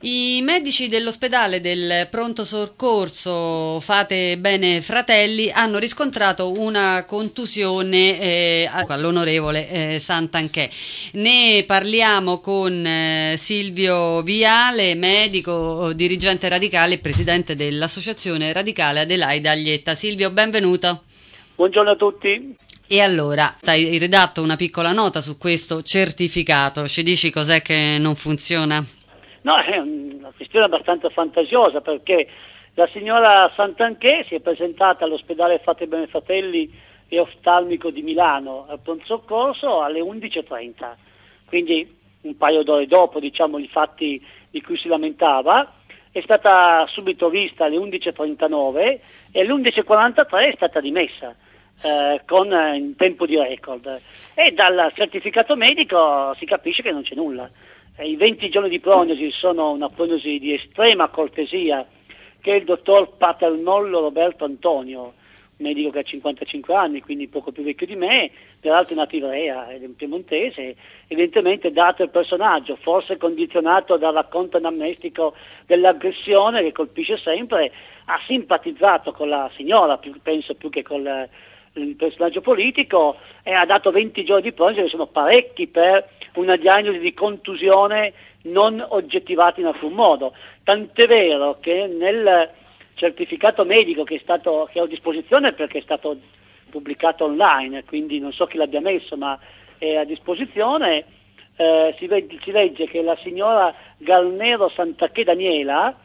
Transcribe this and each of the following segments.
I medici dell'ospedale del pronto soccorso Fate Bene Fratelli hanno riscontrato una contusione all'onorevole Santanchè. Ne parliamo con Silvio Viale, medico, dirigente radicale e presidente dell'Associazione Radicale Adelaide Aglietta. Silvio, benvenuto. Buongiorno a tutti. E allora, hai redatto una piccola nota su questo certificato, ci dici cos'è che non funziona? No, è una questione abbastanza fantasiosa perché la signora Santanchè si è presentata all'ospedale Fate Bene Fratelli e Oftalmico di Milano al pronto soccorso alle 11:30, quindi un paio d'ore dopo, diciamo, i fatti di cui si lamentava. È stata subito vista alle 11:39 e alle 11:43 è stata dimessa in tempo di record, e dal certificato medico si capisce che non c'è nulla. I 20 giorni di prognosi sono una prognosi di estrema cortesia che il dottor Paternollo Roberto Antonio, un medico che ha 55 anni, quindi poco più vecchio di me, peraltro è nato in Ivrea ed è un piemontese, evidentemente dato il personaggio, forse condizionato dal racconto anamnestico dell'aggressione che colpisce sempre, ha simpatizzato con la signora, penso più che con il personaggio politico, e ha dato 20 giorni di prognosi che sono parecchi per una diagnosi di contusione non oggettivata in alcun modo. Tant'è vero che nel certificato medico che ho a disposizione, perché è stato pubblicato online, quindi non so chi l'abbia messo, ma è a disposizione, si legge che la signora Galnero Santanchè Daniela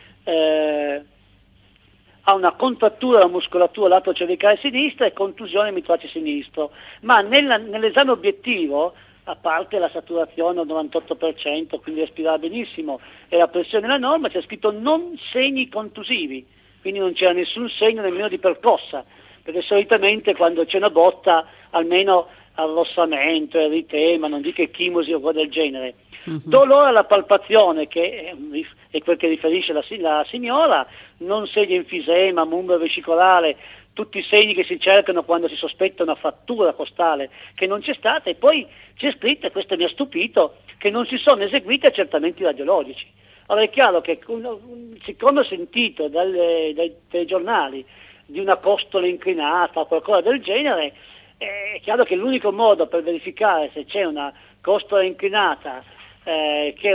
ha una contrattura della muscolatura lato cervicale sinistra e contusione mitrace sinistro, ma nell'esame obiettivo, a parte la saturazione al 98%, quindi respirava benissimo, e la pressione nella norma, c'è scritto non segni contusivi, quindi non c'era nessun segno nemmeno di percossa, perché solitamente quando c'è una botta almeno arrossamento, eritema, non dico echimosi o cose del genere. Dolore alla palpazione, che è quel che riferisce la signora, non segno enfisema, mumbio vescicolare, tutti i segni che si cercano quando si sospetta una frattura costale, che non c'è stata, e poi c'è scritto, e questo mi ha stupito, che non si sono eseguiti accertamenti radiologici. Allora è chiaro che, siccome ho sentito dai telegiornali di una costola inclinata o qualcosa del genere, è chiaro che l'unico modo per verificare se c'è una costola inclinata, che è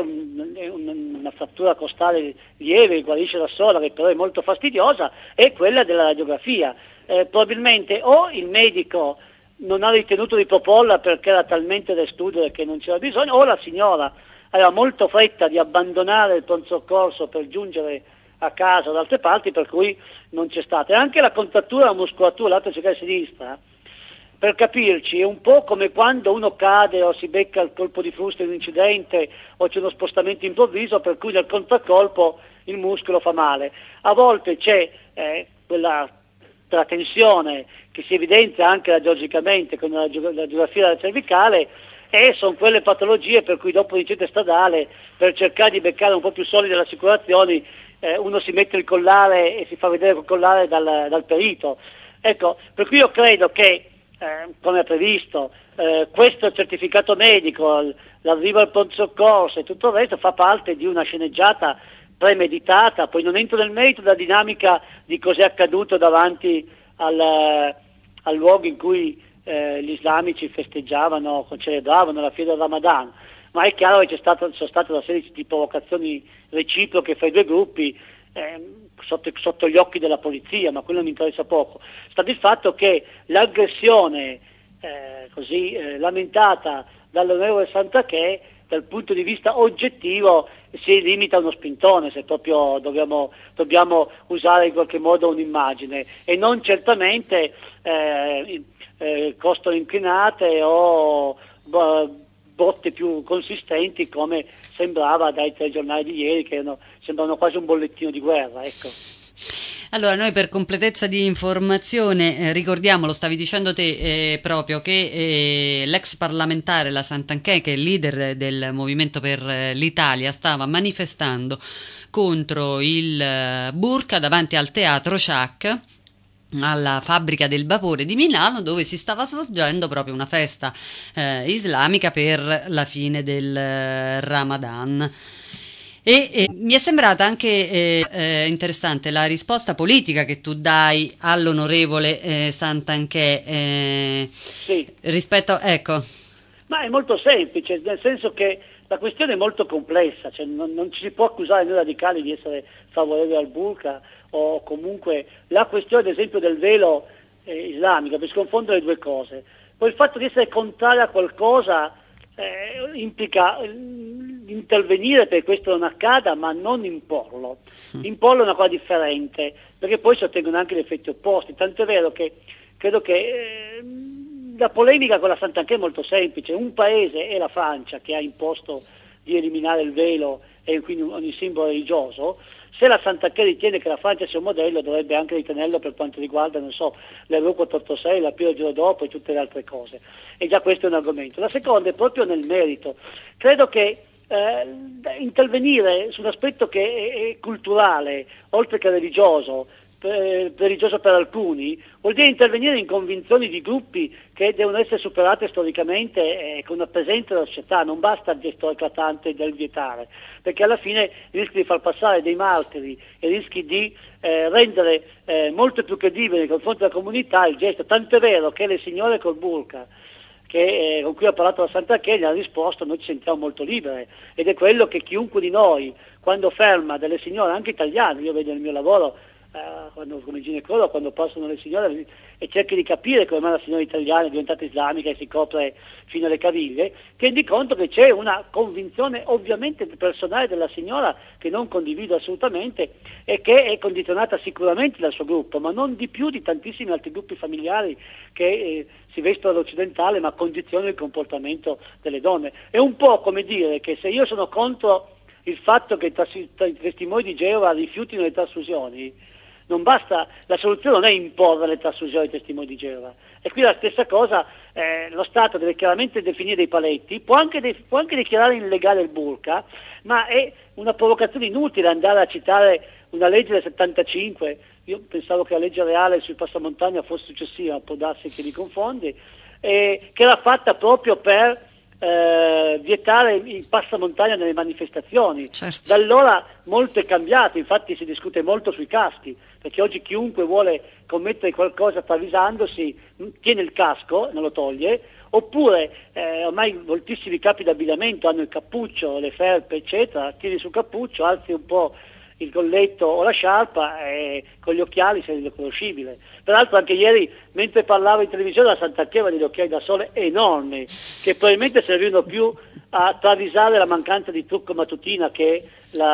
una frattura costale lieve che guarisce da sola, che però è molto fastidiosa, è quella della radiografia. Probabilmente o il medico non ha ritenuto di proporla perché era talmente da escludere che non c'era bisogno, o la signora aveva molto fretta di abbandonare il pronto soccorso per giungere a casa o da altre parti, per cui non c'è stata. E anche la contrattura della muscolatura lato cervicale sinistra, per capirci, è un po' come quando uno cade o si becca il colpo di frusta in un incidente o c'è uno spostamento improvviso per cui nel contraccolpo il muscolo fa male. A volte c'è quella tensione che si evidenzia anche radiologicamente con la radiografia della cervicale, e sono quelle patologie per cui dopo l'incidente stradale, per cercare di beccare un po' più solide le assicurazioni, uno si mette il collare e si fa vedere col collare dal perito. Ecco, per cui io credo che come è previsto, questo certificato medico, l'arrivo al pronto soccorso e tutto il resto fa parte di una sceneggiata premeditata. Poi non entro nel merito della dinamica di cos'è accaduto davanti al luogo in cui gli islamici festeggiavano, celebravano la fede del Ramadan, ma è chiaro che sono state una serie di provocazioni reciproche fra i due gruppi, sotto gli occhi della polizia, ma quello mi interessa poco. Sta di fatto che l'aggressione lamentata dall'onorevole Santanchè, dal punto di vista oggettivo, si limita a uno spintone, se proprio dobbiamo usare in qualche modo un'immagine, e non certamente costole inclinate o botte più consistenti, come sembrava dai telegiornali di ieri, che sembravano quasi un bollettino di guerra, ecco. Allora, noi per completezza di informazione ricordiamo, lo stavi dicendo te proprio, che l'ex parlamentare, la Santanchè, che è il leader del Movimento per l'Italia, stava manifestando contro il burqa davanti al teatro Ciak, alla fabbrica del vapore di Milano, dove si stava svolgendo proprio una festa islamica per la fine del Ramadan. E mi è sembrata anche interessante la risposta politica che tu dai all'onorevole Santanchè Sì. rispetto, ecco. Ma è molto semplice, nel senso che la questione è molto complessa, cioè non ci si può accusare noi radicali di essere favorevoli al burqa, o comunque la questione ad esempio del velo islamico, per sconfondere le due cose. Poi il fatto di essere contrario a qualcosa implica intervenire perché questo non accada, ma non imporlo. Imporlo è una cosa differente, perché poi si ottengono anche gli effetti opposti, tanto è vero che credo che la polemica con la Santanchè è molto semplice. Un paese è la Francia che ha imposto di eliminare il velo e quindi ogni simbolo religioso. Se la Santanchè ritiene che la Francia sia un modello, dovrebbe anche ritenerlo per quanto riguarda, non so, l'Euro 486, la Pio il giorno dopo e tutte le altre cose. E già questo è un argomento. La seconda è proprio nel merito. Credo che intervenire su un aspetto che è culturale, oltre che religioso per alcuni, vuol dire intervenire in convinzioni di gruppi che devono essere superate storicamente con una presenza della società. Non basta il gesto eclatante del vietare, perché alla fine rischi di far passare dei martiri e rischi di rendere molto più credibile nei confronti della comunità il gesto, tanto è vero che le signore col burqa con cui ha parlato la Santanchè gli ha risposto: noi ci sentiamo molto libere, ed è quello che chiunque di noi, quando ferma delle signore anche italiane, io vedo nel mio lavoro quando, come ginecologo, quando passano le signore e cerchi di capire come mai la signora italiana è diventata islamica e si copre fino alle caviglie, ti rendi conto che c'è una convinzione ovviamente personale della signora che non condivido assolutamente e che è condizionata sicuramente dal suo gruppo, ma non di più di tantissimi altri gruppi familiari che si vestono all'occidentale ma condizionano il comportamento delle donne. È un po' come dire che se io sono contro il fatto che i testimoni di Geova rifiutino le trasfusioni, non basta, la soluzione non è imporre le trasfusioni ai testimoni di Geova. E qui la stessa cosa, lo Stato deve chiaramente definire dei paletti, può anche dichiarare illegale il burqa, ma è una provocazione inutile andare a citare una legge del 75, io pensavo che la legge reale sui passamontagna fosse successiva, può darsi che mi confondi, che era fatta proprio per vietare il passamontagna nelle manifestazioni. Certo. Da allora molto è cambiato, infatti si discute molto sui caschi, perché oggi chiunque vuole commettere qualcosa travisandosi tiene il casco, non lo toglie, oppure ormai moltissimi capi d'abbigliamento hanno il cappuccio, le felpe eccetera, tiri sul cappuccio, alzi un po' il colletto o la sciarpa e con gli occhiali sei riconoscibile. Peraltro anche ieri, mentre parlavo in televisione, la Santanchè aveva degli occhiali da sole enormi, che probabilmente servivano più a travisare la mancanza di trucco mattutina che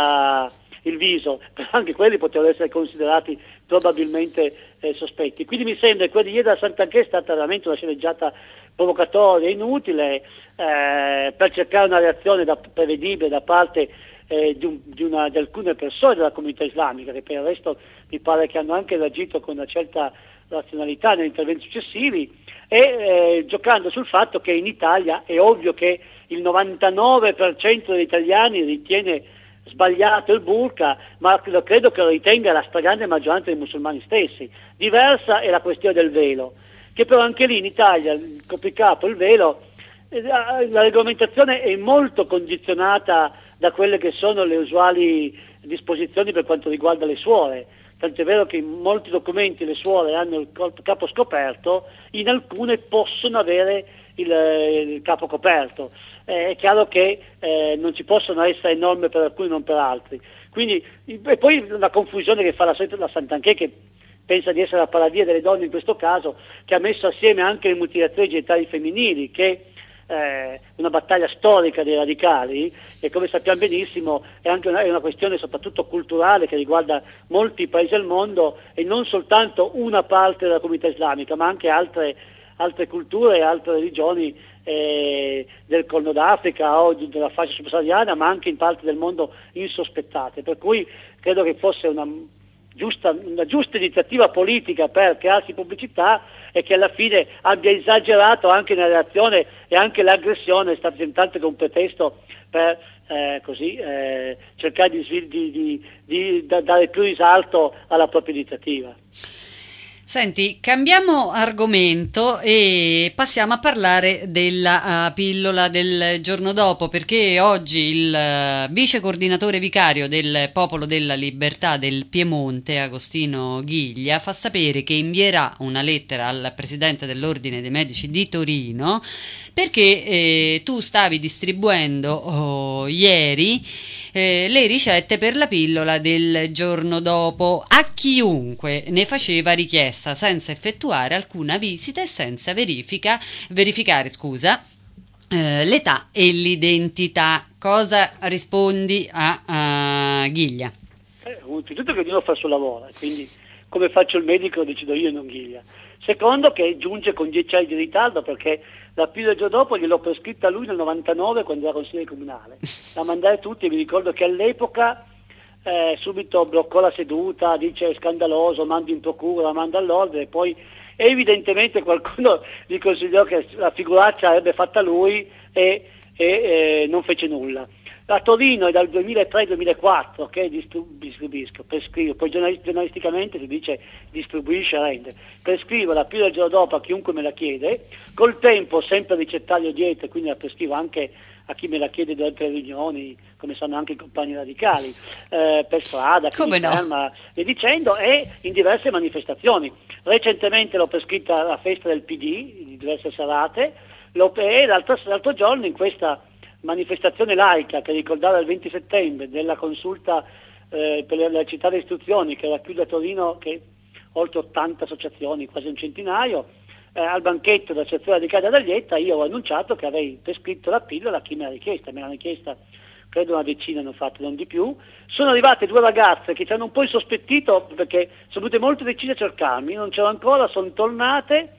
il viso, però anche quelli potevano essere considerati probabilmente sospetti. Quindi mi sembra che quella di ieri della Santanchè è stata veramente una sceneggiata provocatoria, inutile, per cercare una reazione prevedibile da parte di alcune persone della comunità islamica, che per il resto mi pare che hanno anche reagito con una certa razionalità negli interventi successivi, e giocando sul fatto che in Italia è ovvio che il 99% degli italiani ritiene sbagliato il burqa, ma credo che lo ritenga la stragrande maggioranza dei musulmani stessi. Diversa è la questione del velo, che però anche lì in Italia il copricapo, il velo, la regolamentazione è molto condizionata da quelle che sono le usuali disposizioni per quanto riguarda le suore. Tant'è vero che in molti documenti le suore hanno il capo scoperto, in alcune possono avere il capo coperto. È chiaro che non ci possono essere norme per alcuni e non per altri. Quindi, e poi la confusione che fa la Santanchè, che pensa di essere la paradia delle donne in questo caso, che ha messo assieme anche le mutilazioni genitali femminili, che una battaglia storica dei radicali, e come sappiamo benissimo è anche una questione soprattutto culturale che riguarda molti paesi al mondo e non soltanto una parte della comunità islamica, ma anche altre culture e altre religioni del Corno d'Africa o della fascia subsahariana, ma anche in parti del mondo insospettate. Per cui credo che fosse una giusta iniziativa politica per crearsi pubblicità, e che alla fine abbia esagerato anche nella reazione, e anche l'aggressione è stata senz'altro che un pretesto per cercare di dare più risalto alla propria iniziativa. Senti, cambiamo argomento e passiamo a parlare della pillola del giorno dopo, perché oggi il vice coordinatore vicario del Popolo della Libertà del Piemonte, Agostino Ghiglia, fa sapere che invierà una lettera al presidente dell'Ordine dei Medici di Torino perché tu stavi distribuendo ieri le ricette per la pillola del giorno dopo a chiunque ne faceva richiesta senza effettuare alcuna visita e senza verificare, scusa, l'età e l'identità. Cosa rispondi a Ghiglia? Innanzitutto che ognuno fa il suo lavoro, quindi come faccio il medico lo decido io e non Ghiglia. Secondo, che giunge con 10 anni di ritardo, perché la pillola il giorno dopo gliel'ho prescritta a lui nel 99 quando era consigliere comunale. La mandai a tutti e mi ricordo che all'epoca subito bloccò la seduta, dice è scandaloso, mando in procura, mando all'ordine, e poi evidentemente qualcuno gli consigliò che la figuraccia avrebbe fatta lui e non fece nulla. A Torino è dal 2003-2004 che prescrivo, poi giornalisticamente si dice distribuisce, rende, prescrivo la pillola il giorno dopo a chiunque me la chiede, col tempo sempre ricettario dietro, quindi la prescrivo anche a chi me la chiede durante le riunioni, come sanno anche i compagni radicali, per strada, chi mi ferma e dicendo, e in diverse manifestazioni. Recentemente l'ho prescritta alla festa del PD, in diverse serate, e l'altro giorno in questa manifestazione laica che ricordava il 20 settembre della consulta per la città di istruzioni che racchiude a Torino che oltre 80 associazioni, quasi un centinaio, al banchetto dell'associazione radicale d'Aglietta io ho annunciato che avrei prescritto la pillola a chi me l'ha richiesta, me l'hanno richiesta credo una decina, hanno fatto, non di più. Sono arrivate due ragazze che ci hanno un po' insospettito perché sono venute molto decise a cercarmi, non c'ero ancora, sono tornate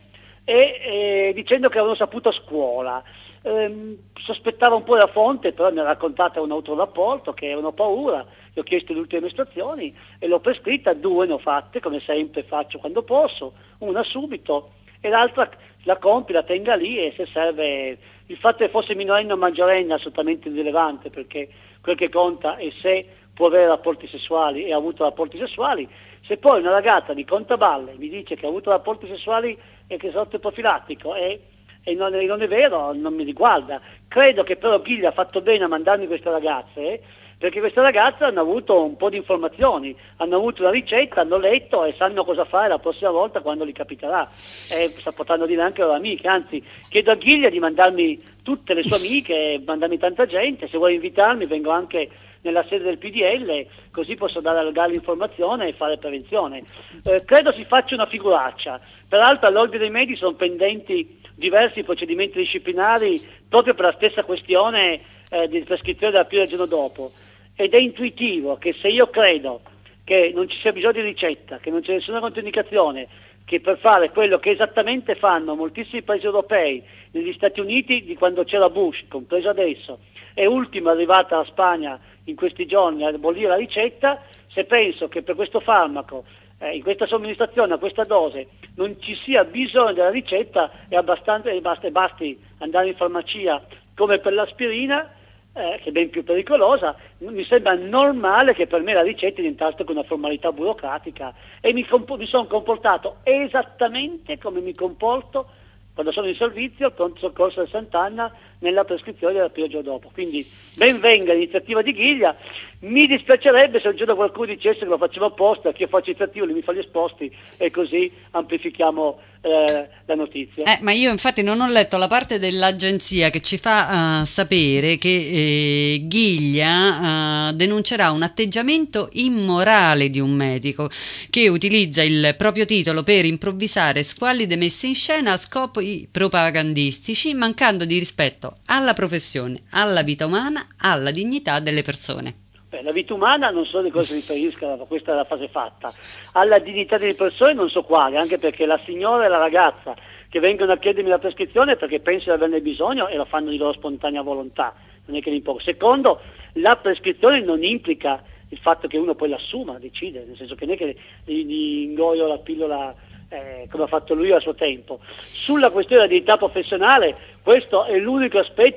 e dicendo che avevano saputo a scuola. Sospettava un po' la fonte, però mi ha raccontato un autorapporto che avevano paura, gli ho chiesto le ultime istruzioni e l'ho prescritta, due ne ho fatte, come sempre faccio quando posso, una subito e l'altra la compri, la tenga lì e se serve, il fatto che fosse minorenne o maggiorenne è assolutamente irrilevante perché quel che conta è se può avere rapporti sessuali e ha avuto rapporti sessuali. Se poi una ragazza di Contaballe mi dice che ha avuto rapporti sessuali e che è sotto profilattico e non è vero, non mi riguarda. Credo che però Ghiglia ha fatto bene a mandarmi queste ragazze, perché queste ragazze hanno avuto un po' di informazioni, hanno avuto la ricetta, hanno letto e sanno cosa fare la prossima volta quando gli capiterà. Potranno dire anche loro amiche, anzi chiedo a Ghiglia di mandarmi tutte le sue amiche, mandarmi tanta gente, se vuole invitarmi vengo anche nella sede del PDL, così posso dare l'informazione e fare prevenzione. Credo si faccia una figuraccia, peraltro all'Ordine dei Medici sono pendenti diversi procedimenti disciplinari proprio per la stessa questione di prescrizione della pillola il giorno dopo, ed è intuitivo che se io credo che non ci sia bisogno di ricetta, che non c'è nessuna controindicazione, che per fare quello che esattamente fanno moltissimi paesi europei, negli Stati Uniti di quando c'era Bush, compreso adesso, e ultimo è arrivata la Spagna in questi giorni a abolire la ricetta, se penso che per questo farmaco in questa somministrazione, a questa dose, non ci sia bisogno della ricetta basti andare in farmacia come per l'aspirina, che è ben più pericolosa, mi sembra normale che per me la ricetta diventasse una formalità burocratica e mi sono comportato esattamente come mi comporto quando sono in servizio al pronto soccorso del Sant'Anna nella prescrizione della pillola il giorno dopo. Quindi ben venga l'iniziativa di Ghiglia. Mi dispiacerebbe se un giorno qualcuno dicesse che lo facciamo apposta, che io faccio iniziativa, lui mi fa gli esposti e così amplifichiamo la notizia. Ma io infatti non ho letto la parte dell'agenzia che ci fa sapere che Ghiglia denuncerà un atteggiamento immorale di un medico che utilizza il proprio titolo per improvvisare squallide messe in scena a scopi propagandistici, mancando di rispetto alla professione, alla vita umana, alla dignità delle persone. La vita umana non so di cosa si riferisca, ma questa è la fase fatta. Alla dignità delle persone non so quale, anche perché la signora e la ragazza che vengono a chiedermi la prescrizione perché pensano di averne bisogno e lo fanno di loro spontanea volontà, non è che li impongo. Secondo, la prescrizione non implica il fatto che uno poi l'assuma, decide, nel senso che non è che gli ingoio la pillola come ha fatto lui a suo tempo. Sulla questione della dignità professionale, questo è l'unico aspetto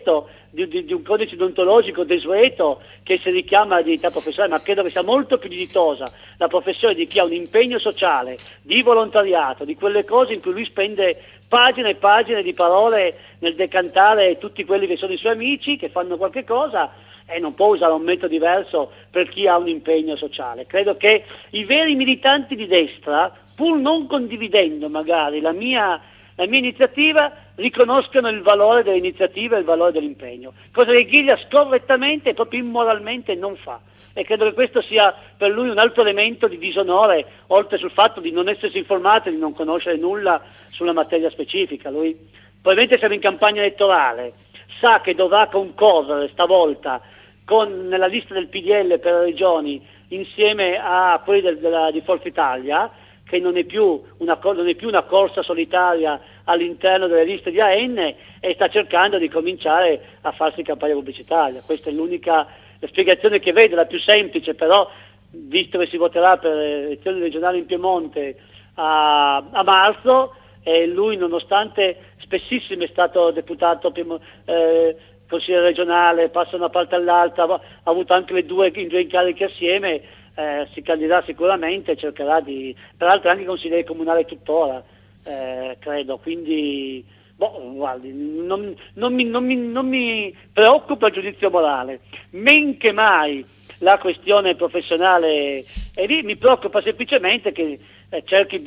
di un codice deontologico desueto che si richiama alla dignità professionale, ma credo che sia molto più dignitosa la professione di chi ha un impegno sociale, di volontariato, di quelle cose in cui lui spende pagine e pagine di parole nel decantare tutti quelli che sono i suoi amici, che fanno qualche cosa, e non può usare un metodo diverso per chi ha un impegno sociale. Credo che i veri militanti di destra, pur non condividendo magari la mia iniziativa, riconoscano il valore dell'iniziativa e il valore dell'impegno, cosa che Ghiglia scorrettamente e proprio immoralmente non fa, e credo che questo sia per lui un altro elemento di disonore, oltre sul fatto di non essersi informato e di non conoscere nulla sulla materia specifica. Lui probabilmente siamo in campagna elettorale, sa che dovrà concorrere stavolta nella lista del PDL per le regioni insieme a quelli di Forza Italia, che non è più una corsa solitaria all'interno delle liste di AN, e sta cercando di cominciare a farsi campagna pubblicitaria. Questa è l'unica spiegazione che vedo, la più semplice, però visto che si voterà per le elezioni regionali in Piemonte a marzo, e lui, nonostante spessissimo è stato deputato consigliere regionale, passa da una parte all'altra, ha avuto anche in due incarichi assieme, si candiderà sicuramente, cercherà peraltro anche consigliere comunale tuttora, credo, quindi guardi, non mi preoccupa il giudizio morale, men che mai la questione professionale è lì, mi preoccupa semplicemente che cerchi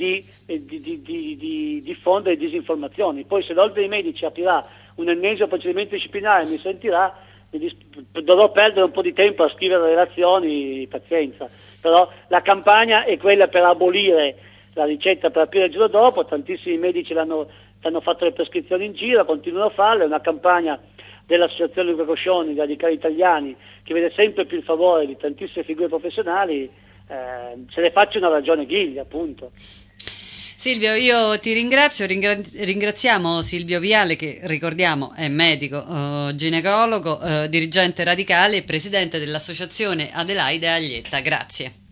di diffondere disinformazioni. Poi se l'Ordine dei Medici aprirà un ennesimo procedimento disciplinare, mi sentirà, dovrò perdere un po' di tempo a scrivere relazioni, pazienza, però la campagna è quella per abolire la ricetta per aprire il giorno dopo. Tantissimi medici hanno fatto le prescrizioni in giro, continuano a farle, è una campagna dell'Associazione Luca Coscioni, dei Radicali Italiani, che vede sempre più il favore di tantissime figure professionali, se ne faccia una ragione Ghiglia, appunto. Silvio, io ti ringrazio, ringraziamo Silvio Viale, che ricordiamo è medico, ginecologo, dirigente radicale e presidente dell'associazione Adelaide Aglietta. Grazie.